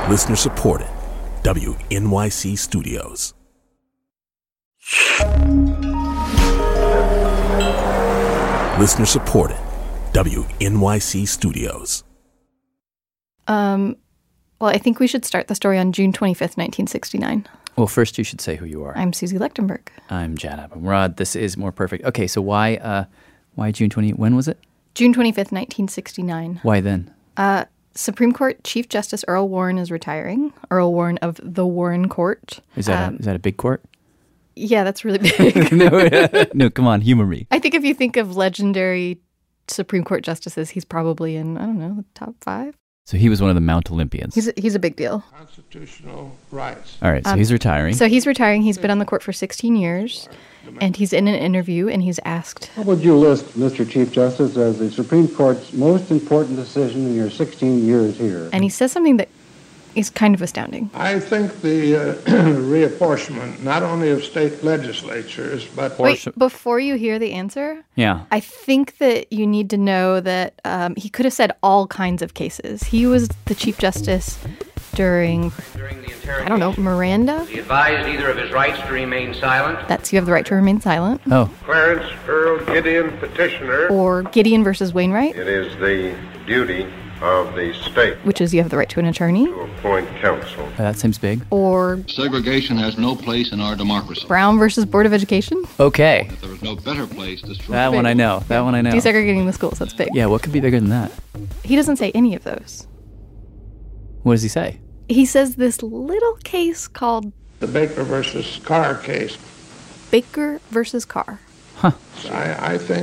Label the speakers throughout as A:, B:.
A: Listener supported. WNYC Studios. Listener supported. WNYC Studios.
B: Well, I think we should start the story on June 25th, 1969.
C: Well, first you should say who you are.
B: I'm Susie Lechtenberg.
C: I'm Jad Abumrad. This is More Perfect. Okay, so why June 20? When was it?
B: June 25th, 1969.
C: Why then?
B: Supreme Court Chief Justice Earl Warren is retiring. Earl Warren of the Warren Court.
C: Is that a big court?
B: Yeah, that's really big.
C: No, come on, humor me.
B: I think if you think of legendary Supreme Court justices, he's probably in, I don't know, the top 5.
C: So he was one of the Mount Olympians.
B: He's a big deal.
D: Constitutional rights.
C: All right, so he's retiring.
B: So he's retiring. He's been on the court for 16 years, and he's in an interview, and he's asked,
E: What would you list, Mr. Chief Justice, as the Supreme Court's most important decision in your 16 years here?
B: And he says something that is kind of astounding.
D: I think the reapportionment, not only of state legislatures, but...
B: Wait, before you hear the answer,
C: yeah,
B: I think that you need to know that he could have said all kinds of cases. He was the Chief Justice during the interrogation. I don't know, Miranda?
F: He advised either of his rights to remain silent.
B: That's, you have the right to remain silent.
C: Oh.
D: Clarence Earl Gideon, petitioner.
B: Or Gideon versus Wainwright.
D: It is the duty of the state,
B: which is you have the right to an attorney,
D: to appoint counsel.
C: That seems big.
B: Or
G: segregation has no place in our democracy.
B: Brown versus Board of Education.
C: Okay.
G: If there is no better place to strike.
C: That one I know.
B: Desegregating the schools, that's big.
C: Yeah, what could be bigger than that?
B: He doesn't say any of those.
C: What does he say?
B: He says this little case called
D: the Baker versus Carr case.
B: Baker versus Carr.
C: Huh.
D: I think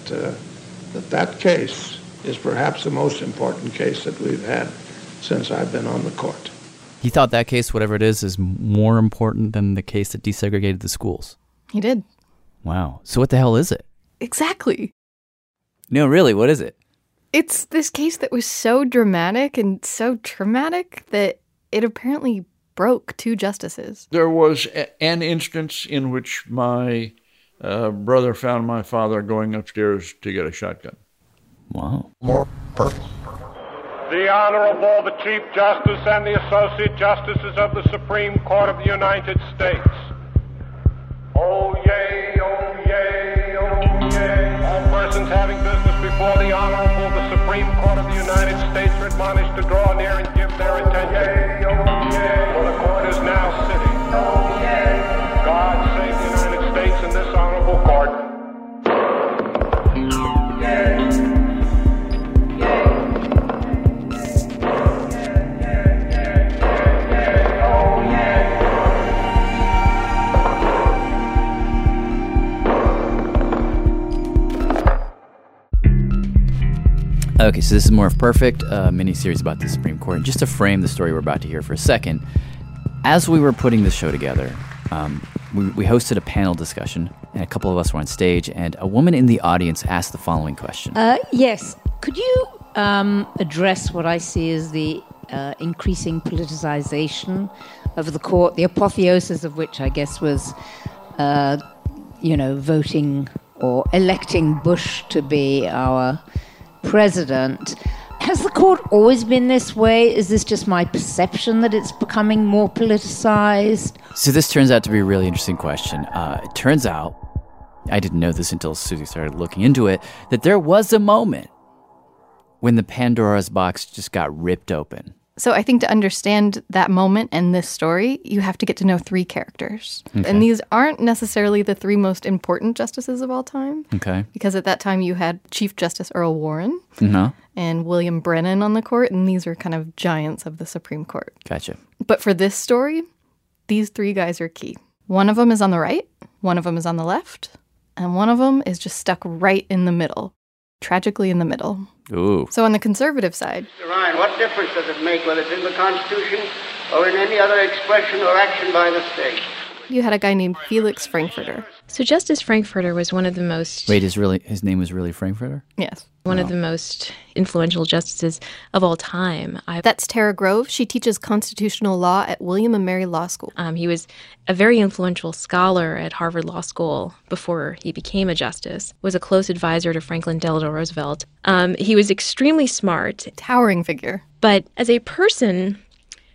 D: that case is perhaps the most important case that we've had since I've been on the court.
C: He thought that case, whatever it is more important than the case that desegregated the schools.
B: He did.
C: Wow. So what the hell is it?
B: Exactly.
C: No, really, what is it?
B: It's this case that was so dramatic and so traumatic that it apparently broke 2 justices.
H: There was an instance in which my brother found my father going upstairs to get a shotgun.
C: Wow.
H: More perfect.
D: The Honorable, the Chief Justice and the Associate Justices of the Supreme Court of the United States. Oh, yay, oh, yay, oh, yay. All persons having business before the Honorable, the Supreme Court of the United States are admonished to draw near and give their attention. Oh, yay, for the court is now sitting. Oh, yay. God save the United States and this Honorable Court. Oh, yay.
C: Okay, so this is More Perfect, a mini-series about the Supreme Court. Just to frame the story we're about to hear for a second, as we were putting this show together, we hosted a panel discussion, and a couple of us were on stage, and a woman in the audience asked the following question.
I: Yes. Could you address what I see as the increasing politicization of the court, the apotheosis of which I guess was, voting or electing Bush to be our president. Has the court always been this way? Is this just my perception that it's becoming more politicized?
C: So this turns out to be a really interesting question. It turns out, I didn't know this until Susie started looking into it, that there was a moment when the Pandora's box just got ripped open.
B: So I think to understand that moment and this story, you have to get to know 3 characters.
C: Okay.
B: And these aren't necessarily the 3 most important justices of all time.
C: Okay.
B: Because at that time you had Chief Justice Earl Warren
C: No.
B: and William Brennan on the court, and these are kind of giants of the Supreme Court.
C: Gotcha.
B: But for this story, these 3 guys are key. One of them is on the right, one of them is on the left, and one of them is just stuck right in the middle. Tragically in the middle.
C: Ooh.
B: So on the conservative side...
J: Mr. Ryan, what difference does it make whether it's in the Constitution or in any other expression or action by the state?
B: You had a guy named Felix Frankfurter.
K: So Justice Frankfurter was one of the most...
C: Wait, his name was really Frankfurter?
B: Yes.
K: One of the most influential justices of all time.
B: That's Tara Grove. She teaches constitutional law at William & Mary Law School.
K: He was a very influential scholar at Harvard Law School before he became a justice, was a close advisor to Franklin Delano Roosevelt. He was extremely smart.
B: Towering figure.
K: But as a person,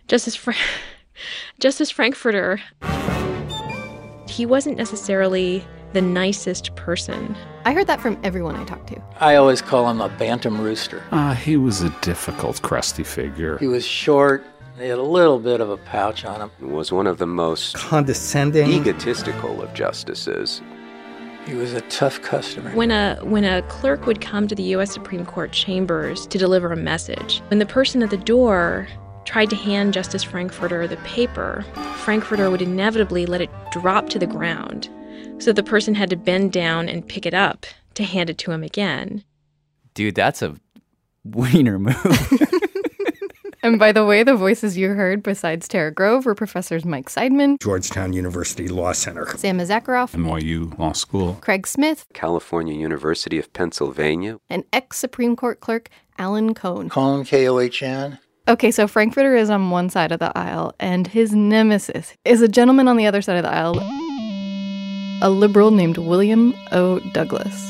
K: Justice Frankfurter, he wasn't necessarily the nicest person.
B: I heard that from everyone I talked to.
L: I always call him a bantam rooster.
M: He was a difficult, crusty figure.
L: He was short. He had a little bit of a pouch on him.
N: He was one of the most
O: condescending,
N: egotistical of justices.
L: He was a tough customer.
K: When a clerk would come to the U.S. Supreme Court chambers to deliver a message, when the person at the door tried to hand Justice Frankfurter the paper, Frankfurter would inevitably let it drop to the ground, so the person had to bend down and pick it up to hand it to him again.
C: Dude, that's a wiener move.
B: And by the way, the voices you heard besides Tara Grove were Professors Mike Seidman,
O: Georgetown University Law Center,
B: Sam Zakharoff,
M: NYU Law School,
B: Craig Smith,
N: California University of Pennsylvania,
B: and ex-Supreme Court clerk Alan Cohn.
L: Cohn, K-O-H-N.
B: Okay, so Frankfurter is on one side of the aisle, and his nemesis is a gentleman on the other side of the aisle, a liberal named William O. Douglas.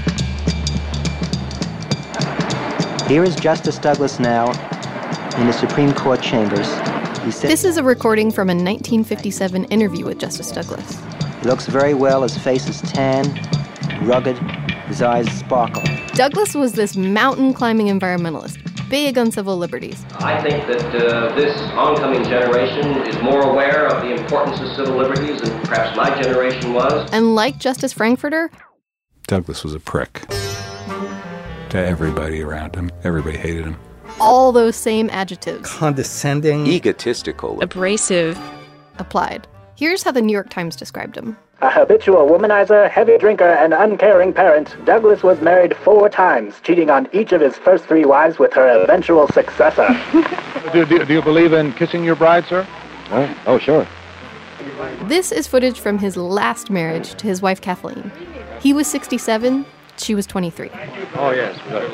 P: Here is Justice Douglas now in the Supreme Court chambers.
B: This is a recording from a 1957 interview with Justice Douglas.
P: He looks very well. His face is tan, rugged. His eyes sparkle.
B: Douglas was this mountain-climbing environmentalist, big on civil liberties.
F: I think that this oncoming generation is more aware of the importance of civil liberties than perhaps my generation was.
B: And like Justice Frankfurter,
M: Douglas was a prick to everybody around him. Everybody hated him.
B: All those same adjectives,
O: condescending,
N: egotistical,
K: abrasive,
B: applied. Here's how the New York Times described him.
Q: A habitual womanizer, heavy drinker, and uncaring parent, Douglas was married 4 times, cheating on each of his first 3 wives with her eventual successor.
R: Do you believe in kissing your bride, sir?
E: Oh, sure.
B: This is footage from his last marriage to his wife, Kathleen. He was 67, she was 23.
R: Oh, yes.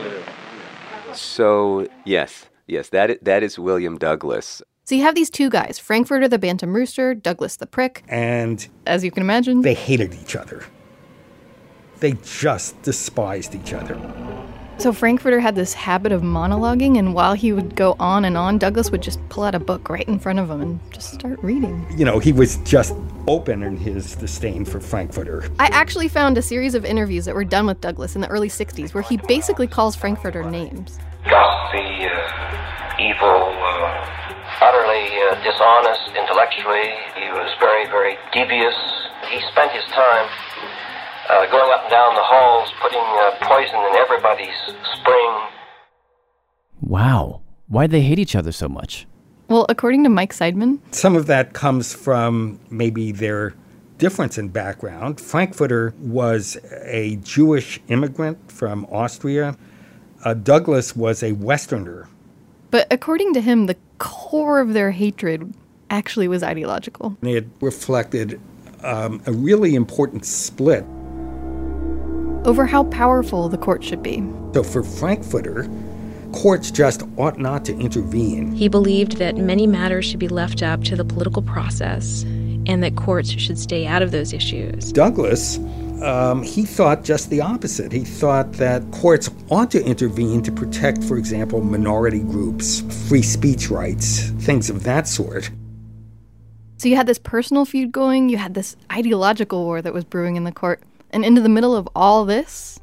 N: So, yes, that is William Douglas.
B: So you have these two guys, Frankfurter the bantam rooster, Douglas the prick.
O: And
B: as you can imagine,
O: they hated each other. They just despised each other.
B: So Frankfurter had this habit of monologuing, and while he would go on and on, Douglas would just pull out a book right in front of him and just start reading.
O: You know, he was just open in his disdain for Frankfurter.
B: I actually found a series of interviews that were done with Douglas in the early 60s where he basically calls Frankfurter names.
F: Gossipy, evil, utterly dishonest intellectually. He was very, very devious. He spent his time going up and down the halls, putting poison in everybody's spring.
C: Wow. Why'd they hate each other so much?
B: Well, according to Mike Seidman,
O: some of that comes from maybe their difference in background. Frankfurter was a Jewish immigrant from Austria. Douglas was a Westerner.
B: But according to him, the core of their hatred actually was ideological.
O: It reflected a really important split
B: over how powerful the court should be.
O: So for Frankfurter, courts just ought not to intervene.
K: He believed that many matters should be left up to the political process and that courts should stay out of those issues.
O: Douglas, he thought just the opposite. He thought that courts ought to intervene to protect, for example, minority groups, free speech rights, things of that sort.
B: So you had this personal feud going, you had this ideological war that was brewing in the court, and into the middle of all this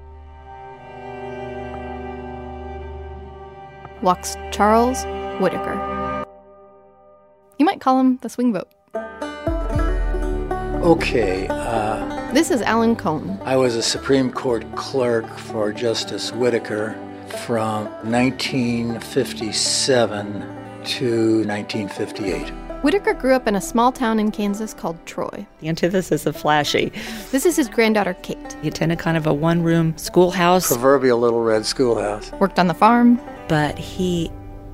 B: walks Charles Whittaker. You might call him the swing vote.
L: Okay.
B: This is Alan Cohn.
L: I was a Supreme Court clerk for Justice Whittaker from 1957 to 1958.
B: Whittaker grew up in a small town in Kansas called Troy.
S: The antithesis of flashy.
B: This is his granddaughter, Kate.
S: He attended kind of a one-room schoolhouse.
L: Proverbial little red schoolhouse.
B: Worked on the farm.
S: But he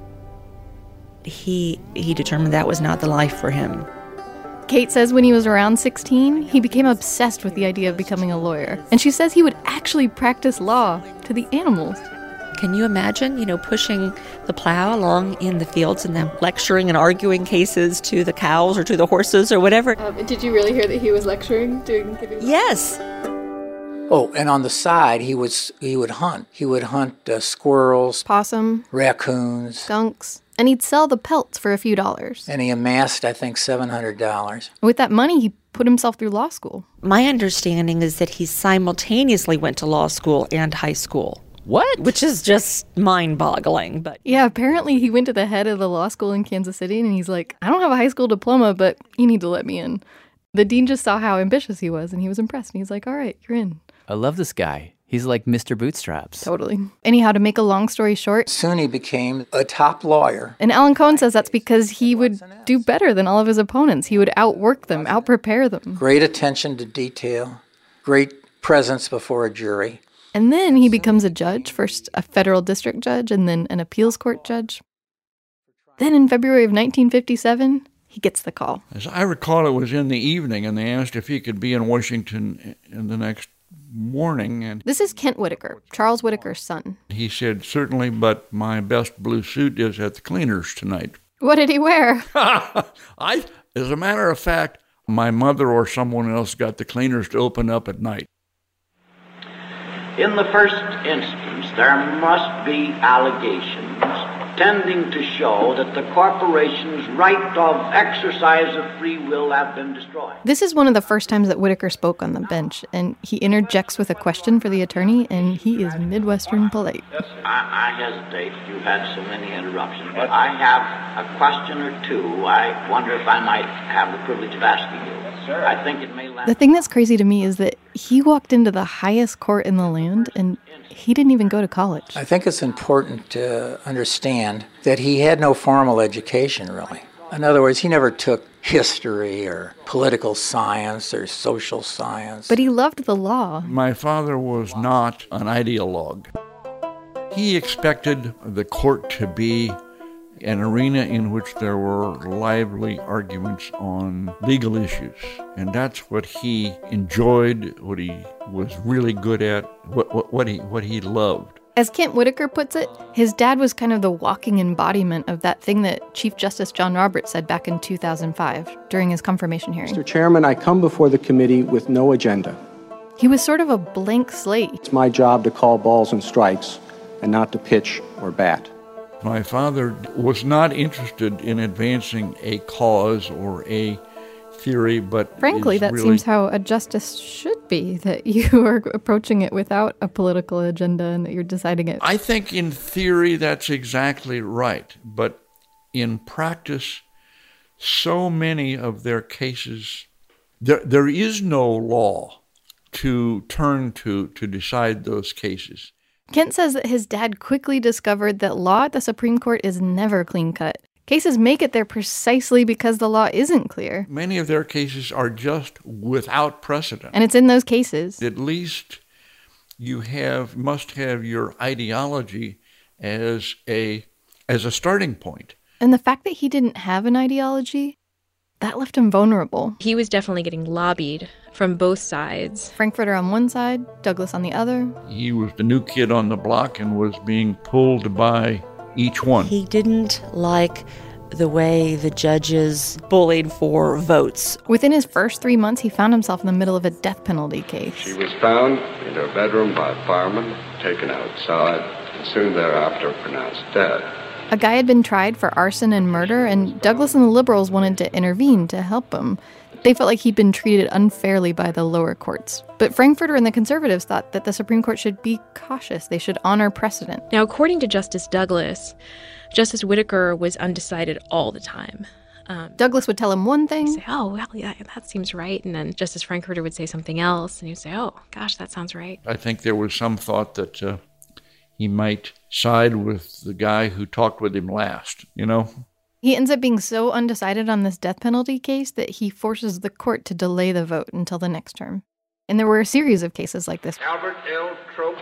S: determined that was not the life for him.
B: Kate says when he was around 16, he became obsessed with the idea of becoming a lawyer. And she says he would actually practice law to the animals.
S: Can you imagine, pushing the plow along in the fields and then lecturing and arguing cases to the cows or to the horses or whatever?
B: Did you really hear that he was lecturing?
S: Yes.
L: Oh, and on the side, he would hunt. He would hunt squirrels,
B: possum,
L: raccoons,
B: skunks. And he'd sell the pelts for a few dollars.
L: And he amassed, I think, $700.
B: With that money, he put himself through law school.
S: My understanding is that he simultaneously went to law school and high school.
C: What?
S: Which is just mind-boggling, but...
B: Yeah, apparently he went to the head of the law school in Kansas City, and he's like, I don't have a high school diploma, but you need to let me in. The dean just saw how ambitious he was, and he was impressed, and he's like, all right, you're in.
C: I love this guy. He's like Mr. Bootstraps.
B: Totally. Anyhow, to make a long story short...
L: Soon he became a top lawyer.
B: And Alan Cohen says that's because he would do better than all of his opponents. He would outwork them, outprepare them.
L: Great attention to detail, great presence before a jury.
B: And then he becomes a judge, first a federal district judge and then an appeals court judge. Then in February of 1957, he gets the call.
H: As I recall, it was in the evening, and they asked if he could be in Washington in the next morning. And
B: this is Kent Whitaker, Charles Whitaker's son.
H: He said, certainly, but my best blue suit is at the cleaners tonight.
B: What did he wear?
H: As a matter of fact, my mother or someone else got the cleaners to open up at night.
T: In the first instance, there must be allegations tending to show that the corporation's right of exercise of free will have been destroyed.
B: This is one of the first times that Whitaker spoke on the bench, and he interjects with a question for the attorney, and he is Midwestern polite.
T: I hesitate. You've had so many interruptions, but I have a question or two I wonder if I might have the privilege of asking you. I think it may last.
B: The thing that's crazy to me is that he walked into the highest court in the land, and he didn't even go to college.
L: I think it's important to understand that he had no formal education, really. In other words, he never took history or political science or social science.
B: But he loved the law.
H: My father was not an ideologue. He expected the court to be an arena in which there were lively arguments on legal issues. And that's what he enjoyed, what he was really good at, what he loved.
B: As Kent Whitaker puts it, his dad was kind of the walking embodiment of that thing that Chief Justice John Roberts said back in 2005 during his confirmation hearing.
U: Mr. Chairman, I come before the committee with no agenda.
B: He was sort of a blank slate.
U: It's my job to call balls and strikes and not to pitch or bat.
H: My father was not interested in advancing a cause or a theory, but
B: frankly, that seems how a justice should be, that you are approaching it without a political agenda and that you're deciding it.
H: I think in theory that's exactly right, but in practice, so many of their cases, there is no law to turn to decide those cases.
B: Kent says that his dad quickly discovered that law at the Supreme Court is never clean-cut. Cases make it there precisely because the law isn't clear.
H: Many of their cases are just without precedent.
B: And it's in those cases.
H: At least you must have your ideology as a starting point.
B: And the fact that he didn't have an ideology, that left him vulnerable.
K: He was definitely getting lobbied from both sides.
B: Frankfurter on one side, Douglas on the other.
H: He was the new kid on the block and was being pulled by each one.
S: He didn't like the way the judges bullied for votes.
B: Within his first 3 months, he found himself in the middle of a death penalty case.
V: She was found in her bedroom by a fireman, taken outside, and soon thereafter pronounced dead.
B: A guy had been tried for arson and murder, and Douglas and the liberals wanted to intervene to help him. They felt like he'd been treated unfairly by the lower courts. But Frankfurter and the conservatives thought that the Supreme Court should be cautious. They should honor precedent.
K: Now, according to Justice Douglas, Justice Whitaker was undecided all the time.
B: Douglas would tell him one thing.
K: He'd say, oh, well, yeah, that seems right. And then Justice Frankfurter would say something else. And he'd say, oh, gosh, that sounds right.
H: I think there was some thought that he might side with the guy who talked with him last, you know?
B: He ends up being so undecided on this death penalty case that he forces the court to delay the vote until the next term. And there were a series of cases like this,
D: Albert L. Trope,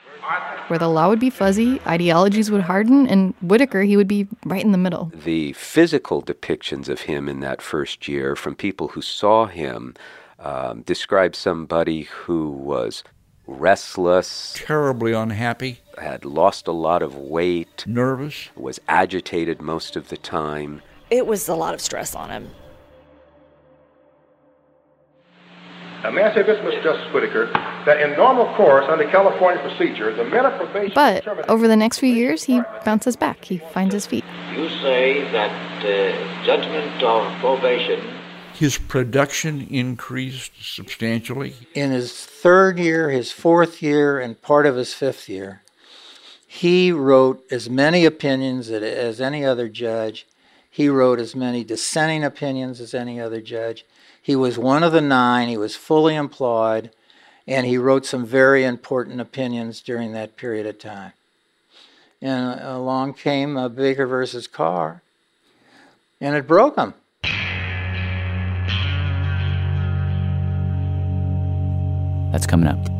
B: where the law would be fuzzy, ideologies would harden, and Whitaker, he would be right in the middle.
N: The physical depictions of him in that first year from people who saw him describe somebody who was restless,
H: terribly unhappy,
N: had lost a lot of weight,
H: nervous,
N: was agitated most of the time.
S: It was a lot of stress on him.
V: May I say this, Mr. Justice Whitaker,
R: that in normal course under California procedure, the men of probation...
B: But over the next few years, he bounces back. He finds his feet.
T: You say that judgment of probation...
H: His production increased substantially.
L: In his third year, his fourth year, and part of his fifth year, he wrote as many opinions as any other judge. He wrote as many dissenting opinions as any other judge. He was one of the 9. He was fully employed, and he wrote some very important opinions during that period of time. And along came Baker versus Carr, and it broke him.
C: That's coming up.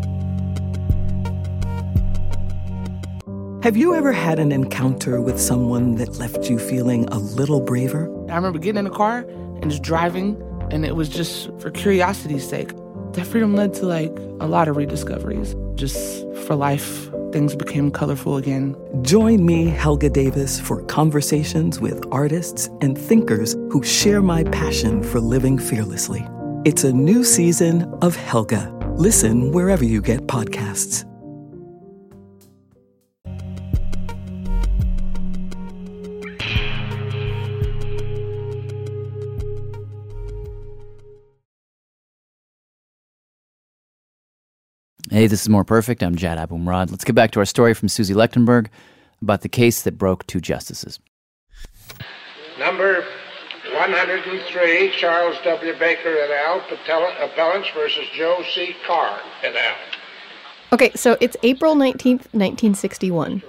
A: Have you ever had an encounter with someone that left you feeling a little braver?
G: I remember getting in the car and just driving, and it was just for curiosity's sake. That freedom led to a lot of rediscoveries. Just for life, things became colorful again.
A: Join me, Helga Davis, for conversations with artists and thinkers who share my passion for living fearlessly. It's a new season of Helga. Listen wherever you get podcasts.
C: Hey, this is More Perfect. I'm Jad Abumrad. Let's get back to our story from Susie Lechtenberg about the case that broke 2 justices.
W: Number 103, Charles W. Baker et al., appellants versus Joe C. Carr et al.
B: Okay, so it's April 19th, 1961.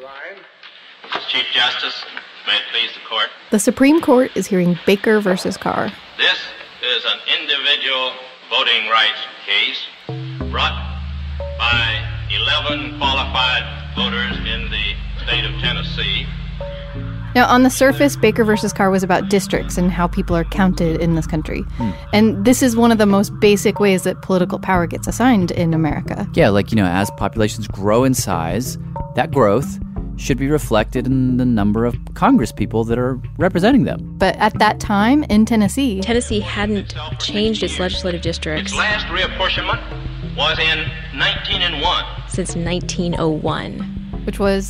X: Mr. Chief Justice, may it please the court.
B: The Supreme Court is hearing Baker versus Carr.
X: This is an individual voting rights case brought by 11 qualified voters in the state of Tennessee.
B: Now, on the surface, Baker versus Carr was about districts and how people are counted in this country. And this is one of the most basic ways that political power gets assigned in America.
C: Yeah, as populations grow in size, that growth should be reflected in the number of Congress people that are representing them.
B: But at that time, in Tennessee
K: hadn't changed its legislative districts.
X: Its last reapportionment was in 1901.
K: Since 1901.
B: Which was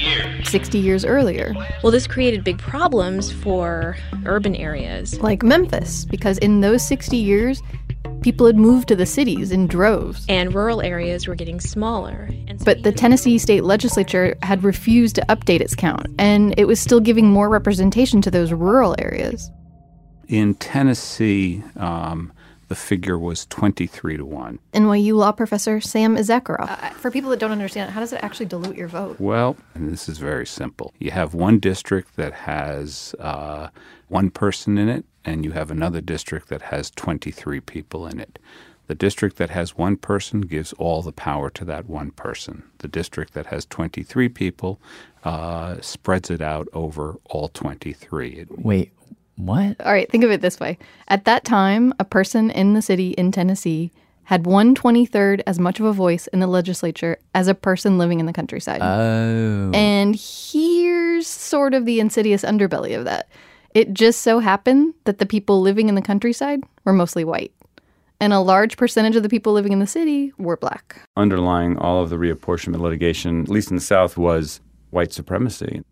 B: 60 years earlier.
K: Well, this created big problems for urban areas.
B: Like Memphis, because in those 60 years, people had moved to the cities in droves.
K: And rural areas were getting smaller.
B: But the Tennessee state legislature had refused to update its count, and it was still giving more representation to those rural areas.
M: In Tennessee, the figure was 23-1.
B: NYU law professor Sam Issacharoff. For people that don't understand, how does it actually dilute your vote?
M: Well, and this is very simple. You have one district that has one person in it, and you have another district that has 23 people in it. The district that has one person gives all the power to that one person. The district that has 23 people spreads it out over all 23.
C: Wait, what?
B: All right, think of it this way. At that time, a person in the city in Tennessee had 1/23 as much of a voice in the legislature as a person living in the countryside.
C: Oh.
B: And here's sort of the insidious underbelly of that. It just so happened that the people living in the countryside were mostly white. And a large percentage of the people living in the city were black.
Y: Underlying all of the reapportionment litigation, at least in the South, was white supremacy.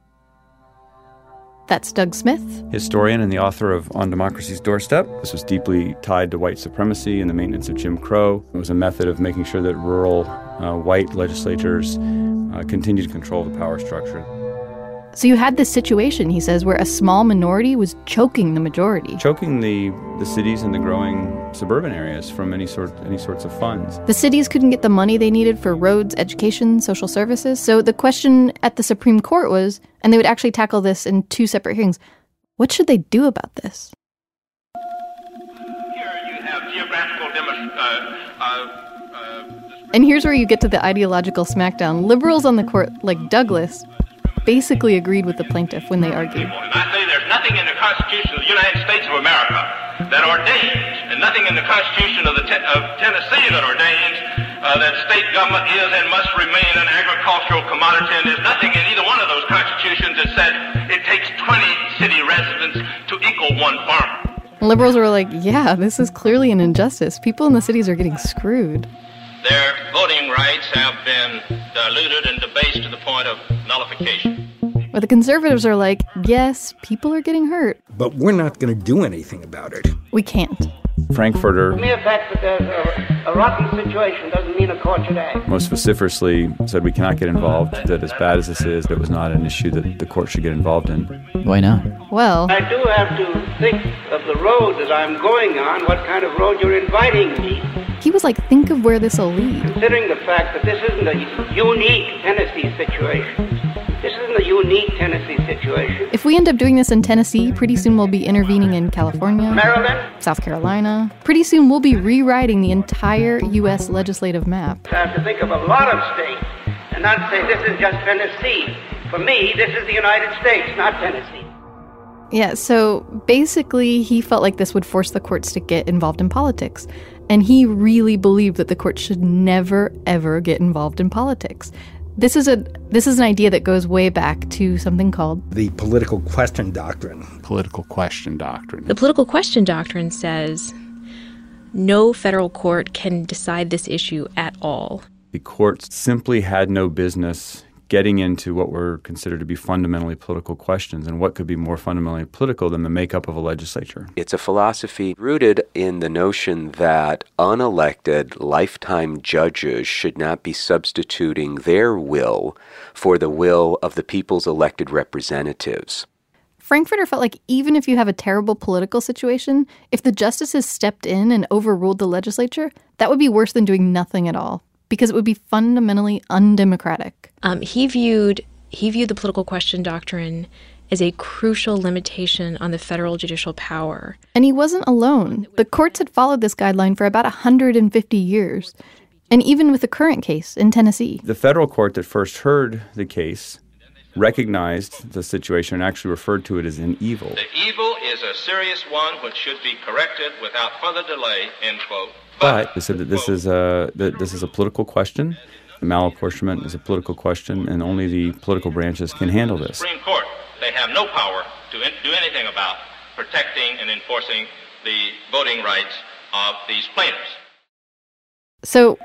B: That's Doug Smith,
Y: historian and the author of On Democracy's Doorstep. This was deeply tied to white supremacy and the maintenance of Jim Crow. It was a method of making sure that rural white legislatures continued to control the power structure.
B: So you had this situation, he says, where a small minority was choking the majority.
Y: Choking the cities and the growing suburban areas from any sorts of funds.
B: The cities couldn't get the money they needed for roads, education, social services. So the question at the Supreme Court was, and they would actually tackle this in 2 separate hearings, what should they do about this?
X: Here you have geographical
B: And here's where you get to the ideological smackdown. Liberals on the court, like Douglas, basically agreed with the plaintiff when they argued.
X: And I say there's nothing in the Constitution of the United States of America that ordains, and nothing in the Constitution of Tennessee that ordains that state government is and must remain an agricultural commodity, and there's nothing in either one of those constitutions that said it takes 20 city residents to equal one farmer.
B: Liberals were like, yeah, this is clearly an injustice. People in the cities are getting screwed.
X: their voting rights have been diluted and debased to the point of nullification.
B: Where the conservatives are like, yes, people are getting hurt.
O: But we're not going to do anything about it.
B: We can't.
Y: Frankfurter,
W: The mere fact that there's a rotten situation doesn't mean a court should act.
Y: most vociferously said we cannot get involved, that as bad as this is, it was not an issue that the court should get involved in.
C: Why not?
B: Well,
W: I do have to think of the road that I'm going on, what kind of road you're inviting me.
B: he was like, think of where this will lead.
W: Considering the fact that this isn't a unique Tennessee situation. This isn't a unique Tennessee situation.
B: If we end up doing this in Tennessee, pretty soon we'll be intervening in California,
W: Maryland,
B: South Carolina. Pretty soon we'll be rewriting the entire U.S. legislative map.
W: I have to think of a lot of states and not say this is just Tennessee. For me, this is the United States, not Tennessee.
B: Yeah, so basically he felt like this would force the courts to get involved in politics. And he really believed that the courts should never, ever get involved in politics. This is an idea that goes way back to something called
O: the political question doctrine.
M: Political question doctrine.
K: The political question doctrine says no federal court can decide this issue at all.
Y: The courts simply had no business getting into what were considered to be fundamentally political questions, and what could be more fundamentally political than the makeup of a legislature.
N: It's a philosophy rooted in the notion that unelected lifetime judges should not be substituting their will for the will of the people's elected representatives.
B: Frankfurter felt like even if you have a terrible political situation, if the justices stepped in and overruled the legislature, that would be worse than doing nothing at all, because it would be fundamentally undemocratic.
K: He viewed the political question doctrine as a crucial limitation on the federal judicial power.
B: And he wasn't alone. The courts had followed this guideline for about 150 years. And even with the current case in Tennessee.
Y: The federal court that first heard the case recognized the situation and actually referred to it as an evil.
X: The evil is a serious one which should be corrected without further delay, end quote.
Y: But they said that this is a political question. Malapportionment is a political question, and only the political branches can handle this.
X: Supreme Court, they have no power to do anything about protecting and enforcing the voting rights of these plaintiffs.
B: So,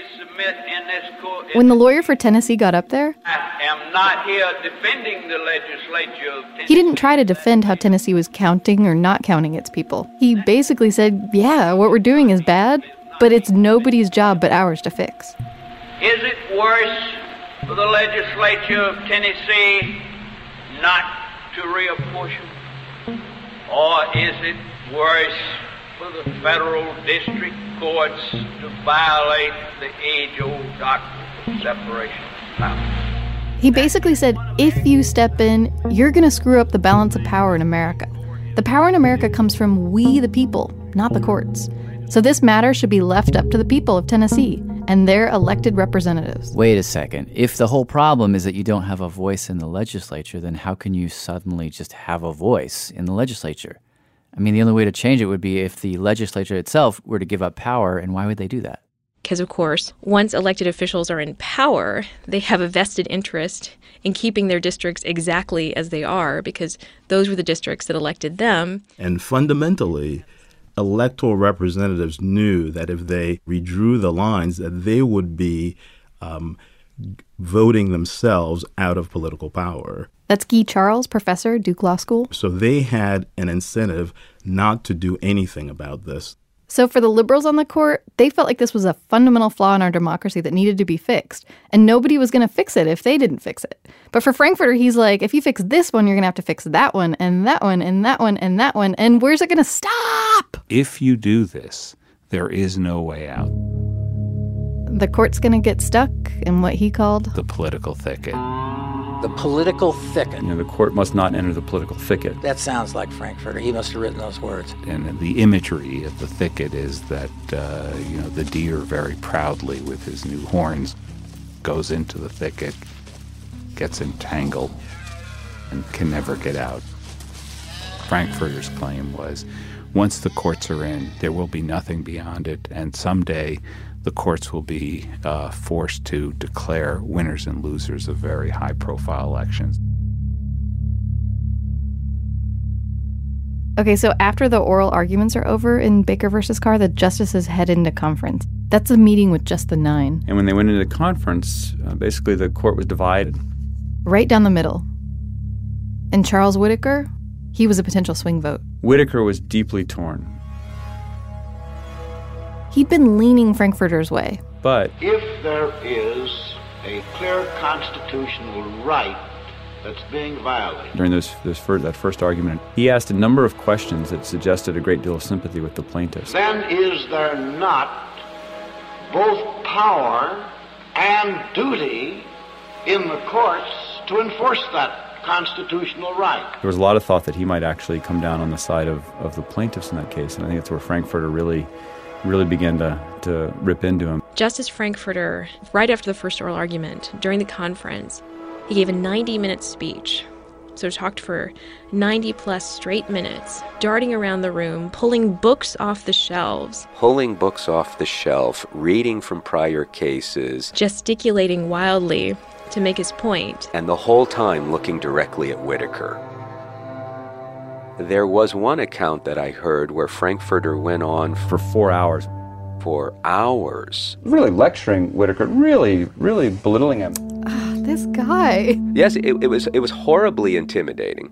B: when the lawyer for Tennessee got up there,
W: I am not here defending the legislature of Tennessee.
B: he didn't try to defend how Tennessee was counting or not counting its people. He basically said, yeah, what we're doing is bad, but it's nobody's job but ours to fix.
W: Is it worse for the legislature of Tennessee not to reapportion? Or is it worse for the federal district courts to violate the age-old doctrine of separation of powers?
B: He basically said, if you step in, you're going to screw up the balance of power in America. The power in America comes from we the people, not the courts. So this matter should be left up to the people of Tennessee and their elected representatives.
C: Wait a second. If the whole problem is that you don't have a voice in the legislature, then how can you suddenly just have a voice in the legislature? I mean, the only way to change it would be if the legislature itself were to give up power, and why would they do that?
K: Because, of course, once elected officials are in power, they have a vested interest in keeping their districts exactly as they are, because those were the districts that elected them.
E: And fundamentally, electoral representatives knew that if they redrew the lines, that they would be voting themselves out of political power.
B: That's Guy Charles, professor, Duke Law School.
E: So they had an incentive not to do anything about this.
B: So for the liberals on the court, they felt like this was a fundamental flaw in our democracy that needed to be fixed. And nobody was going to fix it if they didn't fix it. But for Frankfurter, he's like, if you fix this one, you're going to have to fix that one, and that one, and that one, and that one. And where's it going to stop?
M: If you do this, there is no way out.
B: The court's going to get stuck in what he called
M: the political thicket.
L: The political thicket.
Y: The court must not enter the political thicket.
L: That sounds like Frankfurter. He must have written those words.
M: And the imagery of the thicket is that, the deer very proudly with his new horns goes into the thicket, gets entangled, and can never get out. Frankfurter's claim was, once the courts are in, there will be nothing beyond it, and someday the courts will be forced to declare winners and losers of very high-profile elections.
B: Okay, so after the oral arguments are over in Baker versus Carr, the justices head into conference. That's a meeting with just the 9.
Y: And when they went into the conference, basically the court was divided.
B: Right down the middle. And Charles Whittaker, he was a potential swing vote.
Y: Whittaker was deeply torn.
B: He'd been leaning Frankfurter's way.
Y: But
T: if there is a clear constitutional right that's being violated.
Y: During that first argument, he asked a number of questions that suggested a great deal of sympathy with the plaintiffs.
T: Then is there not both power and duty in the courts to enforce that constitutional right?
Y: There was a lot of thought that he might actually come down on the side of the plaintiffs in that case, and I think that's where Frankfurter really began to rip into him.
K: Justice Frankfurter, right after the first oral argument, during the conference, he gave a 90-minute speech. So talked for 90-plus straight minutes, darting around the room, pulling books off the shelves.
N: Pulling books off the shelf, reading from prior cases.
K: Gesticulating wildly to make his point.
N: And the whole time looking directly at Whittaker. There was one account that I heard where Frankfurter went on
Y: for 4 hours.
N: 4 hours.
U: Really lecturing Whittaker, really belittling him.
B: This guy.
N: Yes, it was horribly intimidating.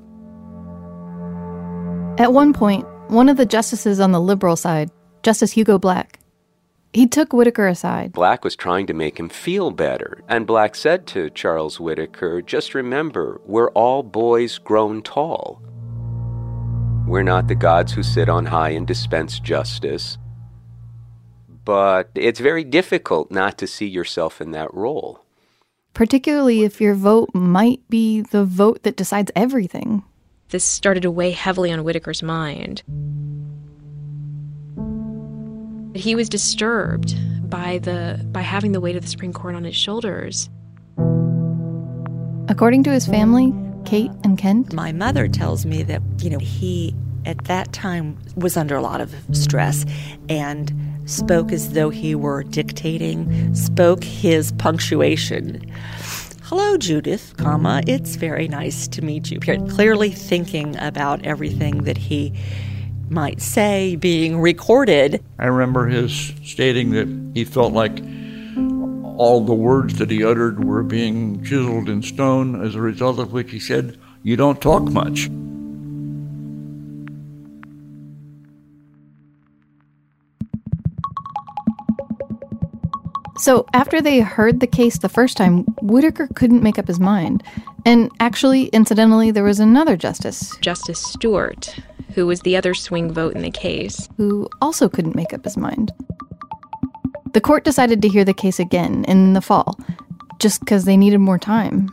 B: At one point, one of the justices on the liberal side, Justice Hugo Black, he took Whittaker aside.
N: Black was trying to make him feel better. And Black said to Charles Whittaker, just remember, we're all boys grown tall. We're not the gods who sit on high and dispense justice. But it's very difficult not to see yourself in that role.
B: Particularly if your vote might be the vote that decides everything.
K: This started to weigh heavily on Whittaker's mind. He was disturbed by having the weight of the Supreme Court on his shoulders.
B: According to his family, Kate and Kent,
S: my mother tells me that, he at that time was under a lot of stress and spoke as though he were dictating, spoke his punctuation. Hello, Judith, it's very nice to meet you. Clearly thinking about everything that he might say being recorded.
H: I remember his stating that he felt like all the words that he uttered were being chiseled in stone, as a result of which he said, "You don't talk much."
B: So after they heard the case the first time, Whittaker couldn't make up his mind. And actually, incidentally, there was another justice.
K: Justice Stewart, who was the other swing vote in the case.
B: Who also couldn't make up his mind. The court decided to hear the case again in the fall, just because they needed more time.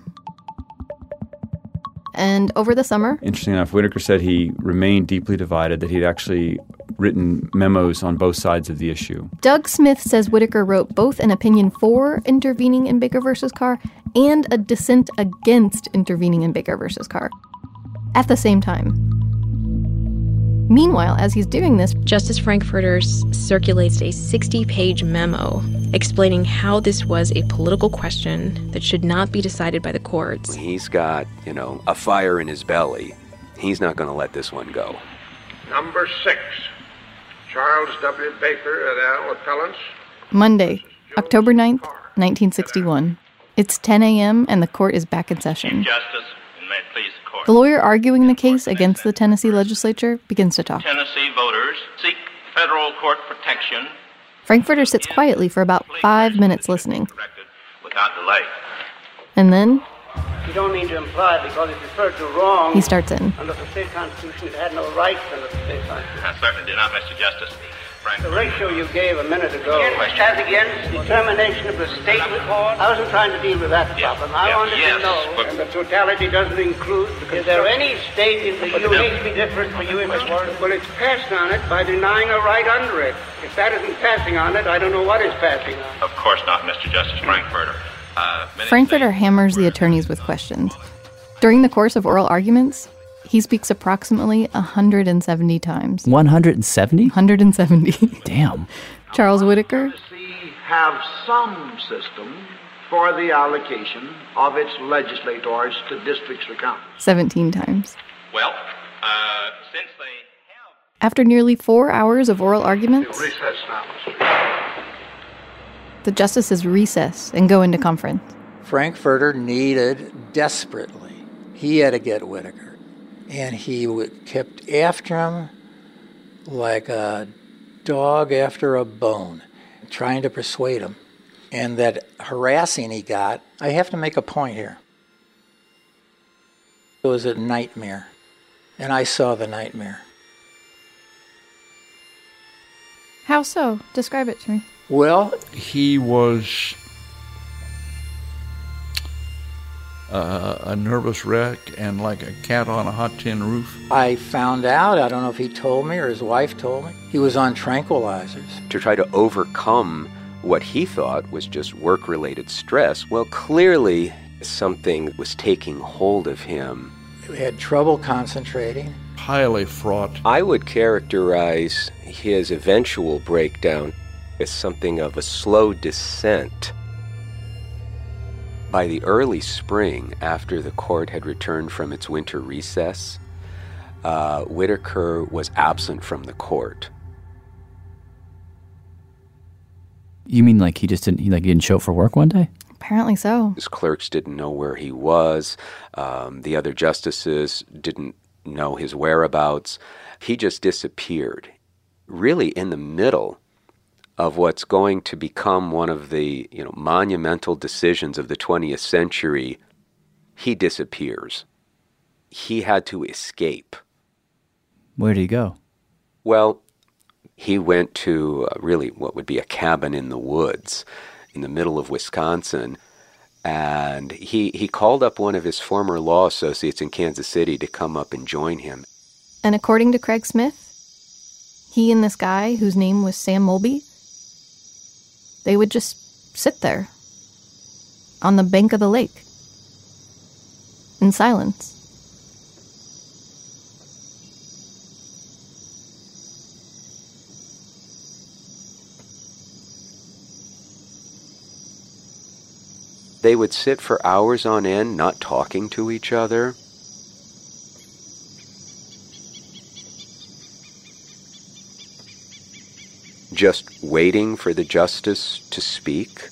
B: And over the summer...
Y: Interesting enough, Whittaker said he remained deeply divided, that he'd actually written memos on both sides of the issue.
B: Doug Smith says Whittaker wrote both an opinion for intervening in Baker v. Carr and a dissent against intervening in Baker v. Carr at the same time. Meanwhile, as he's doing this,
K: Justice Frankfurter circulates a 60-page memo explaining how this was a political question that should not be decided by the courts.
N: He's got, a fire in his belly. He's not going to let this one go.
R: Number 6, Charles W. Baker et al. Appellants.
B: Monday, October 9th, 1961. It's 10 a.m. and the court is back in session.
X: Chief Justice, and may it please the court.
B: The lawyer arguing the case against the Tennessee legislature begins to talk.
X: Tennessee voters seek federal court protection.
B: Frankfurter sits quietly for about 5 minutes listening.
X: Without delay.
B: And then...
F: You don't mean to imply because it referred to wrong.
B: He starts in.
F: Under the state constitution, it had no rights under the state constitution.
X: I certainly do not, Mr. Justice.
F: The ratio you gave a minute ago as against determination of the state court. I wasn't trying to deal with that problem. I wanted to know, and the totality doesn't include. Is there any state in the U.S. be different for you in this world? Well, it's passed on it by denying a right under it. If that isn't passing on it, I don't know what is passing on.
X: Of course not, Mr. Justice Frankfurter.
B: Frankfurter hammers the attorneys with questions. During the course of oral arguments, he speaks approximately 170 times.
C: 170?
B: 170.
C: Damn.
B: Charles Whittaker
T: have some system for the allocation of its legislators to districts or counties.
B: 17 times.
X: Well, since they have...
B: After nearly 4 hours of oral arguments...
R: Recess now, Mr.
B: The justices recess and go into conference.
L: Frankfurter needed desperately. He had to get Whitaker. And he kept after him like a dog after a bone, trying to persuade him. And that harassing he got, I have to make a point here. It was a nightmare. And I saw the nightmare.
B: How so? Describe it to me.
L: Well,
H: he was a nervous wreck and like a cat on a hot tin roof.
L: I found out, I don't know if he told me or his wife told me, he was on tranquilizers.
N: To try to overcome what he thought was just work-related stress, well, clearly something was taking hold of him.
L: He had trouble concentrating.
H: Highly fraught.
N: I would characterize his eventual breakdown as something of a slow descent. By the early spring, after the court had returned from its winter recess, Whitaker was absent from the court.
C: You mean like he didn't show up for work one day?
B: Apparently so.
N: His clerks didn't know where he was. The other justices didn't know his whereabouts. He just disappeared, really in the middle of what's going to become one of the monumental decisions of the 20th century. He disappears. He had to escape.
C: Where did he go?
N: Well, he went to really what would be a cabin in the woods in the middle of Wisconsin, and he called up one of his former law associates in Kansas City to come up and join him.
B: And according to Craig Smith, he and this guy, whose name was Sam Mulby, they would just sit there on the bank of the lake in silence.
N: They would sit for hours on end, not talking to each other. Just waiting for the justice to speak.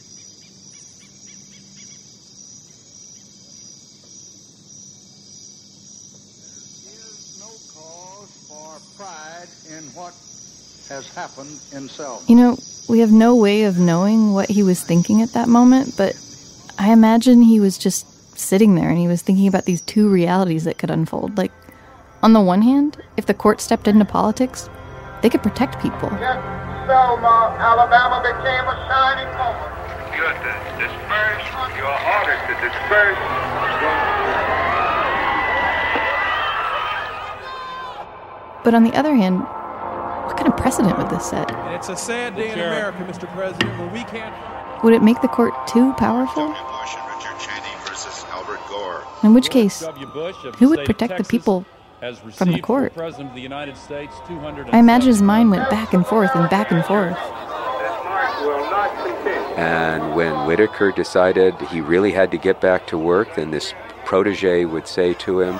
R: In what has happened in Selma.
B: You know, we have no way of knowing what he was thinking at that moment, but I imagine he was just sitting there and he was thinking about these two realities that could unfold. Like, on the one hand, if the court stepped into politics, they could protect people.
R: Yes, Selma, Alabama became a shining moment.
X: You are to disperse. You are ordered to disperse.
B: But on the other hand, what kind of precedent would this set?
D: And it's a sad day in America, Mr. President, when we can't...
B: Would it make the court too powerful? In which case, who would protect the people from the court? I imagine his mind went back and forth and back and forth.
N: And when Whitaker decided he really had to get back to work, then this protege would say to him,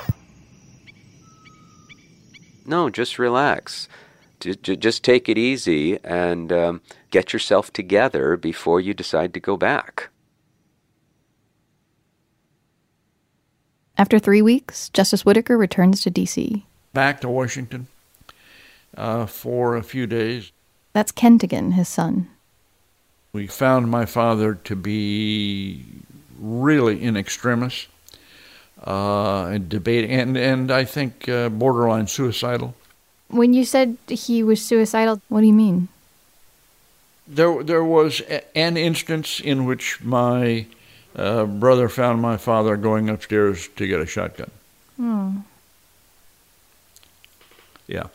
N: "No, just relax. Just take it easy and get yourself together before you decide to go back."
B: After 3 weeks, Justice Whitaker returns to D.C.
H: Back to Washington for a few days.
B: That's Kentigin, his son.
H: We found my father to be really in extremis, and debating, and I think borderline suicidal.
B: When you said he was suicidal, what do you mean?
H: There was an instance in which my brother found my father going upstairs to get a shotgun.
B: Oh.
H: Yeah.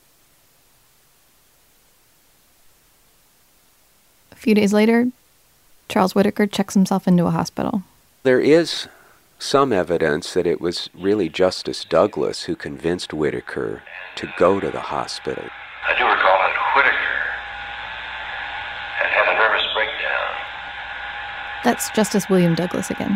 B: A few days later, Charles Whitaker checks himself into a hospital.
N: There is some evidence that it was really Justice Douglas who convinced Whitaker to go to the hospital.
X: I do recall that Whitaker had a nervous breakdown.
B: That's Justice William Douglas again.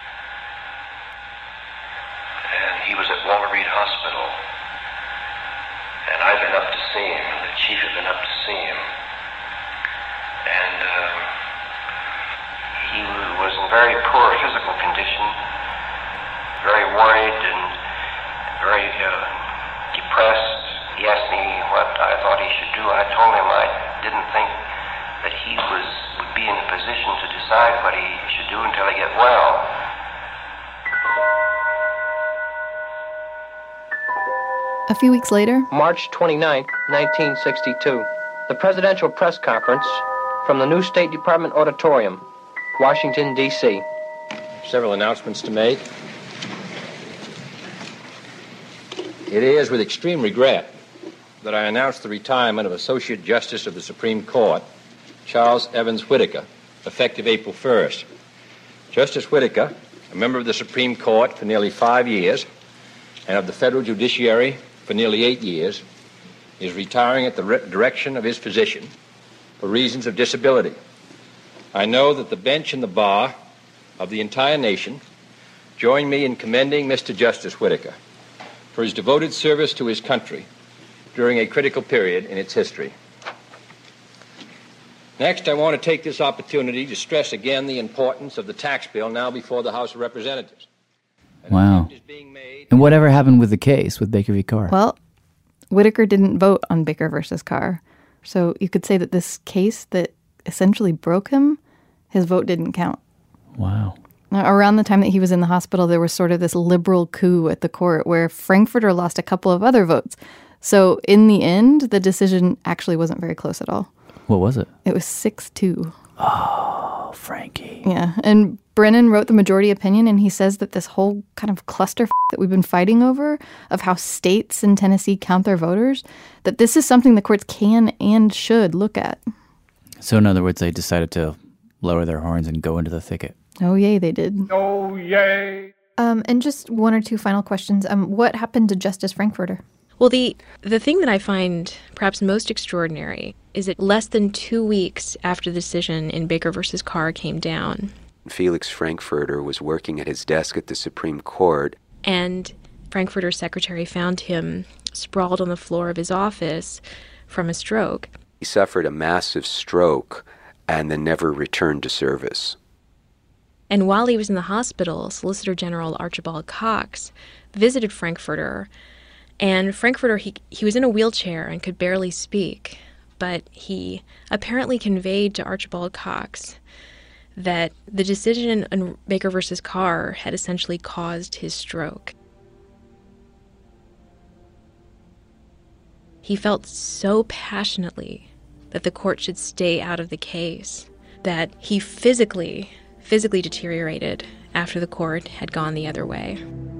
X: And he was at Walter Reed Hospital. And I've been up to see him. The chief had been up to see him. And
I: very poor physical condition, very worried and very depressed. He asked me what I thought he should do. I told him I didn't think that he would be in a position to decide what he should do until he get well.
B: A few weeks later,
J: March 29, 1962, the Presidential Press Conference from the new State Department Auditorium, Washington, D.C.
P: Several announcements to make. It is with extreme regret that I announce the retirement of Associate Justice of the Supreme Court, Charles Evans Whitaker, effective April 1st. Justice Whitaker, a member of the Supreme Court for nearly 5 years and of the federal judiciary for nearly 8 years, is retiring at the direction of his physician for reasons of disability. I know that the bench and the bar of the entire nation join me in commending Mr. Justice Whitaker for his devoted service to his country during a critical period in its history. Next, I want to take this opportunity to stress again the importance of the tax bill now before the House of Representatives.
C: Wow. And whatever happened with the case with Baker v. Carr?
B: well, Whitaker didn't vote on Baker versus Carr. So you could say that this case that essentially broke him, his vote didn't count.
C: Wow.
B: Now, around the time that he was in the hospital, there was sort of this liberal coup at the court where Frankfurter lost a couple of other votes. So in the end, the decision actually wasn't very close at all.
C: What was it?
B: It was 6-2.
C: Oh, Frankie.
B: Yeah, and Brennan wrote the majority opinion, and he says that this whole kind of cluster that we've been fighting over of how states in Tennessee count their voters, that this is something the courts can and should look at.
C: So in other words, they decided to lower their horns and go into the thicket.
B: Oh, yay, they did.
R: Oh, yay.
B: And just one or two final questions. What happened to Justice Frankfurter?
K: Well, the thing that I find perhaps most extraordinary is that less than 2 weeks after the decision in Baker versus Carr came down,
N: Felix Frankfurter was working at his desk at the Supreme Court.
K: And Frankfurter's secretary found him sprawled on the floor of his office from a stroke.
N: He suffered a massive stroke and then never returned to service.
K: And while he was in the hospital, Solicitor General Archibald Cox visited Frankfurter. And Frankfurter, he was in a wheelchair and could barely speak. But he apparently conveyed to Archibald Cox that the decision on Baker versus Carr had essentially caused his stroke. He felt so passionately that the court should stay out of the case that he physically deteriorated after the court had gone the other way.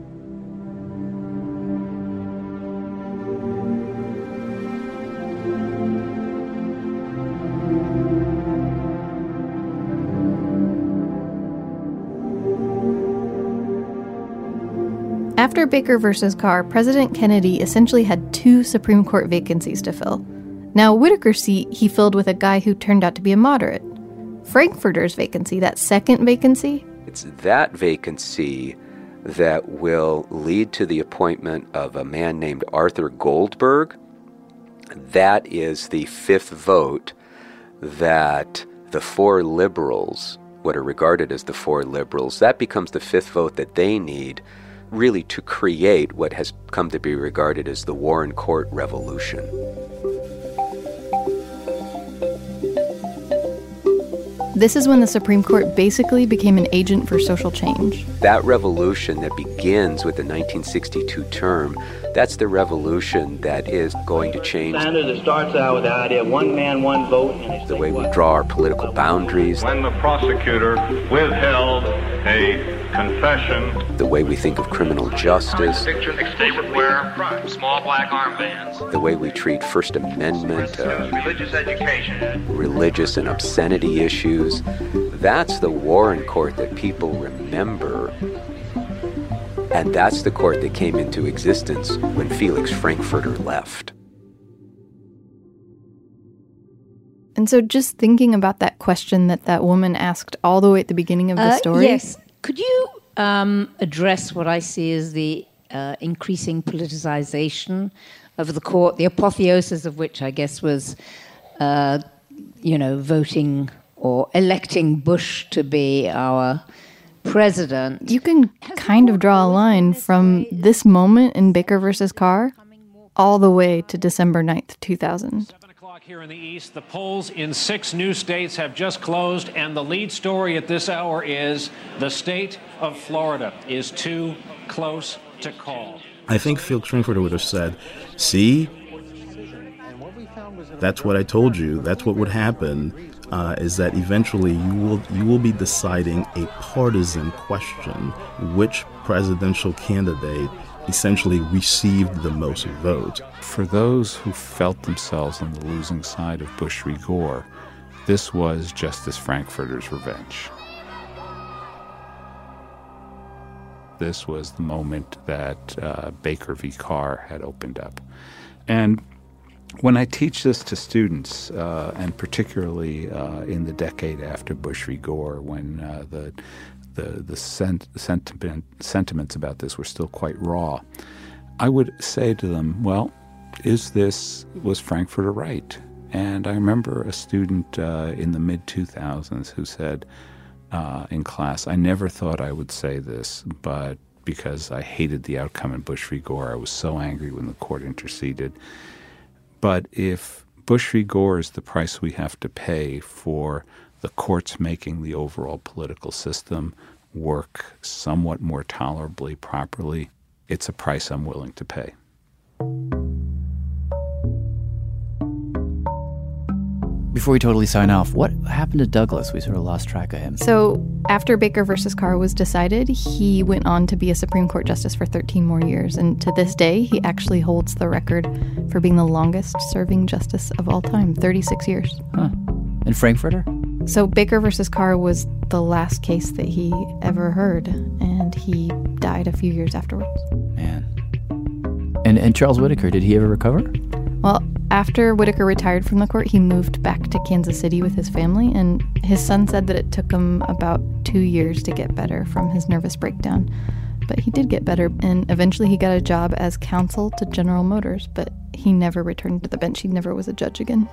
B: After Baker versus Carr, President Kennedy essentially had 2 Supreme Court vacancies to fill. Now, Whitaker's seat he filled with a guy who turned out to be a moderate. Frankfurter's vacancy, that second vacancy,
N: It's that vacancy that will lead to the appointment of a man named Arthur Goldberg. That is the 5th vote that the 4 liberals, what are regarded as the 4 liberals, that becomes the 5th vote that they need really to create what has come to be regarded as the Warren Court Revolution.
B: this is when the Supreme Court basically became an agent for social change.
N: That revolution that begins with the 1962 term, that's the revolution that is going to change
T: Standard that starts out with the idea of one man, one vote. And
N: the way we draw our political boundaries,
R: When the prosecutor withheld a confession,
N: the way we think of criminal justice,
X: They would wear small black armbands.
N: the way we treat First Amendment,
X: Religious education.
N: religious and obscenity issues. That's the Warren Court that people remember. And that's the court that came into existence when Felix Frankfurter left.
B: And so just thinking about that question that woman asked all the way at the beginning of the story.
Q: Yes. Could you address what I see as the increasing politicization of the court, the apotheosis of which I guess was, voting or electing Bush to be our president.
B: You can kind of draw a line from this moment in Baker versus Carr all the way to December 9th, 2000.
A: 7 o'clock here in the East. The polls in 6 new states have just closed, and the lead story at this hour is the state of Florida is too close to call.
E: I think Felix Frankfurter would have said, see, that's what I told you. That's what would happen, is that eventually you will be deciding a partisan question, which presidential candidate essentially received the most votes.
M: For those who felt themselves on the losing side of Bush v. Gore, this was Justice Frankfurter's revenge. This was the moment that Baker v. Carr had opened up. And when I teach this to students, and particularly in the decade after Bush v. Gore, when the sentiments about this were still quite raw, I would say to them, well, was Frankfurter right? And I remember a student in the mid-2000s who said in class, I never thought I would say this, but because I hated the outcome in Bush v. Gore, I was so angry when the court interceded. But if Bush v. Gore is the price we have to pay for the courts making the overall political system work somewhat more tolerably, properly, it's a price I'm willing to pay.
C: Before we totally sign off, what happened to Douglas? We sort of lost track of him.
B: So after Baker versus Carr was decided, he went on to be a Supreme Court justice for 13 more years. And to this day, he actually holds the record for being the longest serving justice of all time, 36 years.
C: Huh. And Frankfurter?
B: So Baker versus Carr was the last case that he ever heard, and he died a few years afterwards.
C: Man. And Charles Whitaker, did he ever recover?
B: Well, after Whitaker retired from the court, he moved back to Kansas City with his family, and his son said that it took him about 2 years to get better from his nervous breakdown. But he did get better, and eventually he got a job as counsel to General Motors, but he never returned to the bench. He never was a judge again.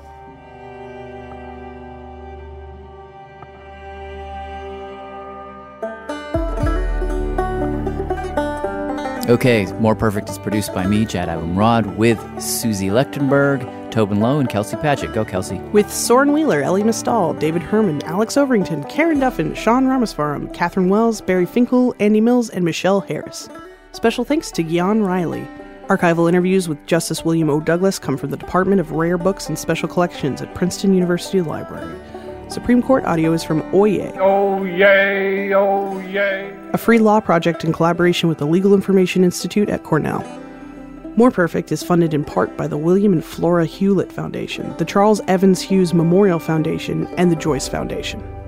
C: Okay, More Perfect is produced by me, Jad Abumrad, with Susie Lechtenberg, Tobin Lowe, and Kelsey Padgett. Go, Kelsey.
G: With Soren Wheeler, Ellie Mistal, David Herman, Alex Overington, Karen Duffin, Sean Ramaswaram, Catherine Wells, Barry Finkel, Andy Mills, and Michelle Harris. Special thanks to Gian Riley. Archival interviews with Justice William O. Douglas come from the Department of Rare Books and Special Collections at Princeton University Library. Supreme Court audio is from Oyez.
R: Oh, yay, oh, yay.
G: A free law project in collaboration with the Legal Information Institute at Cornell. More Perfect is funded in part by the William and Flora Hewlett Foundation, the Charles Evans Hughes Memorial Foundation, and the Joyce Foundation.